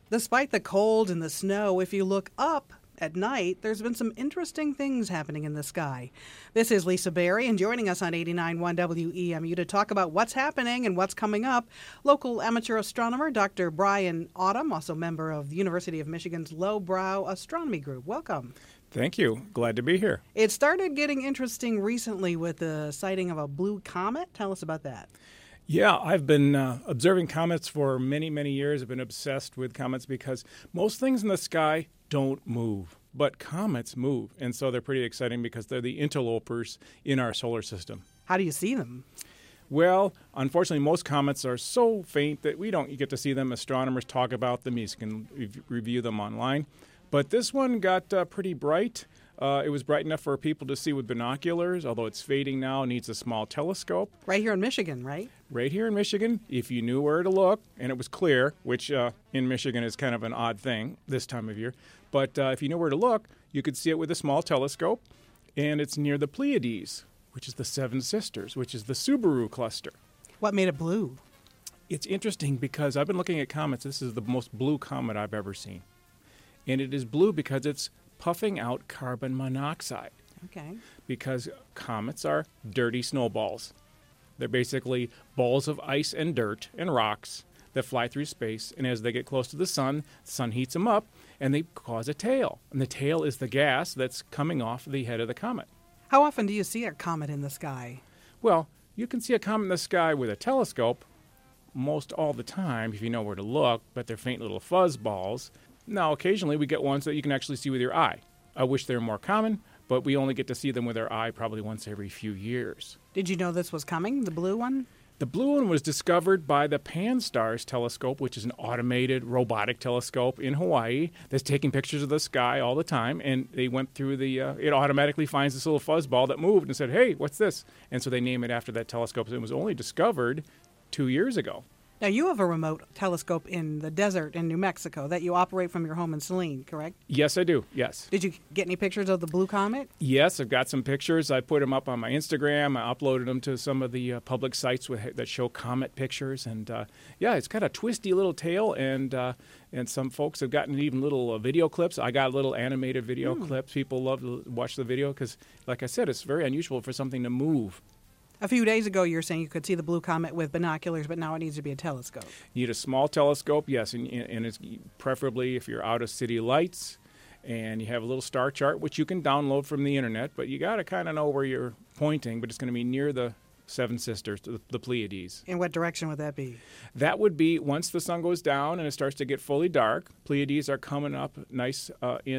Despite the cold and the snow, if you look up at night, there's been some interesting things happening in the sky. This is Lisa Berry, and joining us on 89.1 WEMU to talk about what's happening and what's coming up, local amateur astronomer Dr. Brian Autumn, also member of the University of Michigan's Lowbrow Astronomy Group. Welcome. Thank you. Glad to be here. It started getting interesting recently with the sighting of a blue comet. Tell us about that. Yeah, I've been observing comets for many, many years. I've been obsessed with comets because most things in the sky don't move, but comets move. And so they're pretty exciting because they're the interlopers in our solar system. How do you see them? Well, unfortunately, most comets are so faint that we don't get to see them. Astronomers talk about them. You can review them online. But this one got pretty bright. It was bright enough for people to see with binoculars, although it's fading now, needs a small telescope. Right here in Michigan, right? Right here in Michigan, if you knew where to look, and it was clear, which in Michigan is kind of an odd thing this time of year. But if you knew where to look, you could see it with a small telescope, and it's near the Pleiades, which is the Seven Sisters, which is the Subaru cluster. What made it blue? It's interesting because I've been looking at comets. This is the most blue comet I've ever seen. And it is blue because it's puffing out carbon monoxide. Okay. Because comets are dirty snowballs. They're basically balls of ice and dirt and rocks that fly through space, and as they get close to the sun heats them up, and they cause a tail. And the tail is the gas that's coming off the head of the comet. How often do you see a comet in the sky? Well, you can see a comet in the sky with a telescope most all the time if you know where to look, but they're faint little fuzz balls. Now, occasionally we get ones that you can actually see with your eye. I wish they were more common, but we only get to see them with our eye probably once every few years. Did you know this was coming, the blue one? The blue one was discovered by the Pan-STARRS telescope, which is an automated robotic telescope in Hawaii that's taking pictures of the sky all the time. And they went through it automatically finds this little fuzzball that moved and said, hey, what's this? And so they name it after that telescope. It was only discovered 2 years ago. Now, you have a remote telescope in the desert in New Mexico that you operate from your home in Saline, correct? Yes, I do. Yes. Did you get any pictures of the blue comet? Yes, I've got some pictures. I put them up on my Instagram. I uploaded them to some of the public sites that show comet pictures. And, it's got a twisty little tail, and some folks have gotten even little video clips. I got little animated video clips. People love to watch the video because, like I said, it's very unusual for something to move. A few days ago, you were saying you could see the blue comet with binoculars, but now it needs to be a telescope. You need a small telescope, yes, and it's preferably if you're out of city lights and you have a little star chart, which you can download from the internet, but you got to kind of know where you're pointing, but it's going to be near the Seven Sisters, the Pleiades. In what direction would that be? That would be once the sun goes down and it starts to get fully dark. Pleiades are coming up nice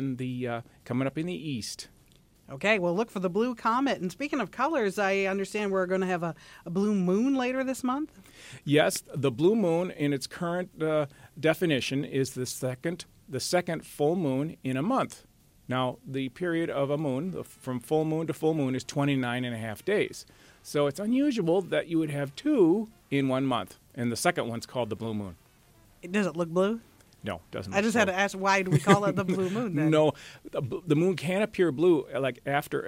coming up in the east. Okay, well, look for the blue comet. And speaking of colors, I understand we're going to have a blue moon later this month? Yes, the blue moon in its current definition is the second full moon in a month. Now, the period of a moon, from full moon to full moon, is 29 and a half days. So it's unusual that you would have two in 1 month, and the second one's called the blue moon. Does it look blue? No, it doesn't. I just had to ask, why do we call it the blue moon then? No, the moon can appear blue like after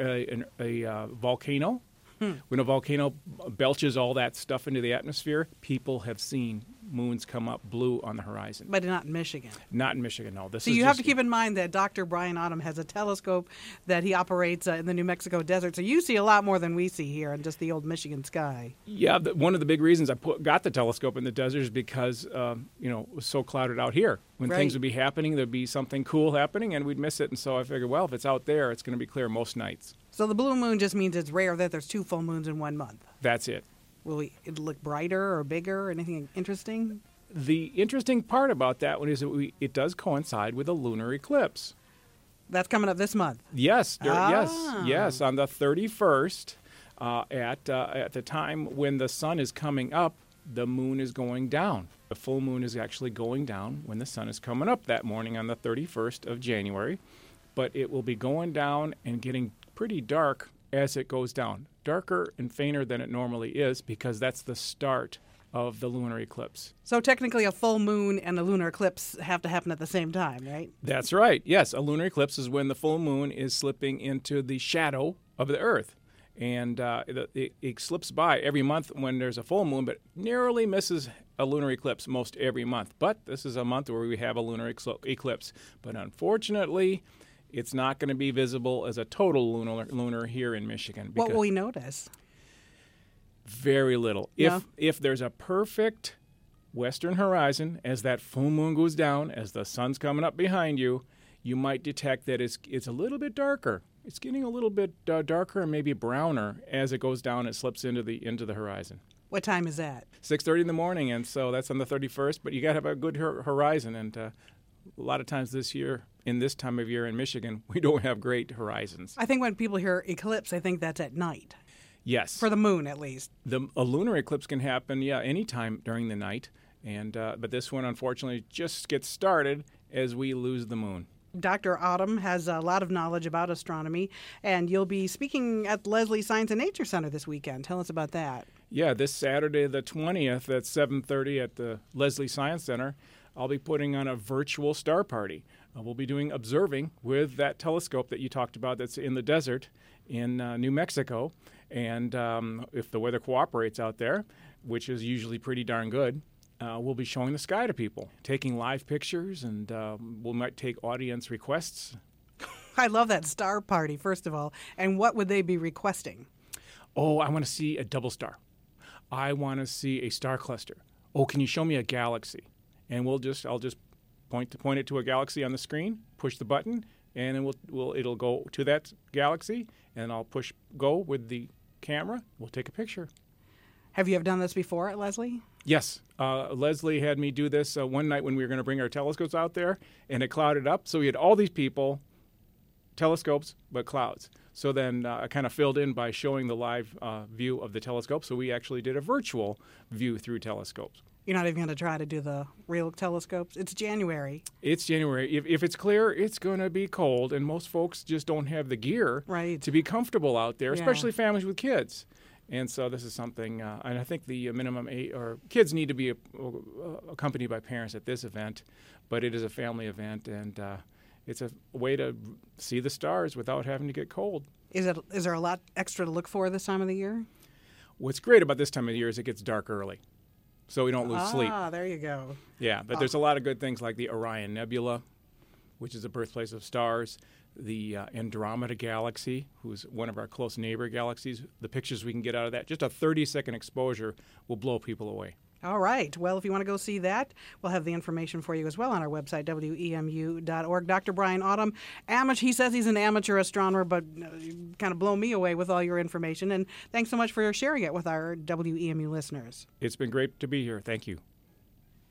a volcano. When a volcano belches all that stuff into the atmosphere, people have seen moons come up blue on the horizon. But not in Michigan. Not in Michigan, no. So you have to keep in mind that Dr. Brian Autumn has a telescope that he operates in the New Mexico desert. So you see a lot more than we see here in just the old Michigan sky. Yeah, one of the big reasons I got the telescope in the desert is because, it was so clouded out here. When things would be happening, there'd be something cool happening, and we'd miss it. And so I figured, well, if it's out there, it's going to be clear most nights. So the blue moon just means it's rare that there's two full moons in 1 month. That's it. Will it look brighter or bigger or anything interesting? The interesting part about that one is that it does coincide with a lunar eclipse. That's coming up this month. Yes, yes. On the 31st, at the time when the sun is coming up, the moon is going down. The full moon is actually going down when the sun is coming up that morning on the 31st of January. But it will be going down and getting pretty dark as it goes down. Darker and fainter than it normally is because that's the start of the lunar eclipse. So technically a full moon and a lunar eclipse have to happen at the same time, right? That's right. Yes, a lunar eclipse is when the full moon is slipping into the shadow of the Earth. And it slips by every month when there's a full moon, but narrowly misses a lunar eclipse most every month. But this is a month where we have a lunar eclipse. But unfortunately, it's not going to be visible as a total lunar here in Michigan. What will we notice? Very little. Yeah. If there's a perfect western horizon, as that full moon goes down, as the sun's coming up behind you, you might detect that it's a little bit darker. It's getting a little bit darker and maybe browner as it goes down. It slips into the horizon. What time is that? 6:30 in the morning, and so that's on the 31st. But you got to have a good horizon, and a lot of times this year, in this time of year in Michigan, we don't have great horizons. I think when people hear eclipse, I think that's at night. Yes, For the moon, at least. a lunar eclipse can happen, anytime during the night, and but this one unfortunately just gets started as we lose the moon. Dr. Autumn has a lot of knowledge about astronomy, and you'll be speaking at Leslie Science and Nature Center this weekend. Tell us about that. Yeah, this Saturday the 20th at 7:30 at the Leslie Science Center, I'll be putting on a virtual star party. We'll be doing observing with that telescope that you talked about that's in the desert in New Mexico. And if the weather cooperates out there, which is usually pretty darn good, we'll be showing the sky to people, taking live pictures, and we might take audience requests. I love that star party, first of all. And what would they be requesting? Oh, I want to see a double star. I want to see a star cluster. Oh, can you show me a galaxy? And I'll just point it to a galaxy on the screen, push the button, and then it'll go to that galaxy, and I'll push go with the camera. We'll take a picture. Have you ever done this before at Leslie? Yes. Leslie had me do this one night when we were going to bring our telescopes out there, and it clouded up. So we had all these people, telescopes, but clouds. So then I kind of filled in by showing the live view of the telescope. So we actually did a virtual view through telescopes. You're not even going to try to do the real telescopes? It's January. It's January. If it's clear, it's going to be cold, and most folks just don't have the gear to be comfortable out there, especially families with kids. And so this is something, and I think the minimum kids need to be accompanied by parents at this event, but it is a family event, and it's a way to see the stars without having to get cold. Is there a lot extra to look for this time of the year? What's great about this time of the year is it gets dark early, so we don't lose sleep. Ah, there you go. Yeah, but there's a lot of good things like the Orion Nebula, which is the birthplace of stars, the Andromeda Galaxy, who's one of our close neighbor galaxies. The pictures we can get out of that, just a 30-second exposure will blow people away. All right. Well, if you want to go see that, we'll have the information for you as well on our website, wemu.org. Dr. Brian Autumn, he says he's an amateur astronomer, but you kind of blow me away with all your information. And thanks so much for sharing it with our WEMU listeners. It's been great to be here. Thank you.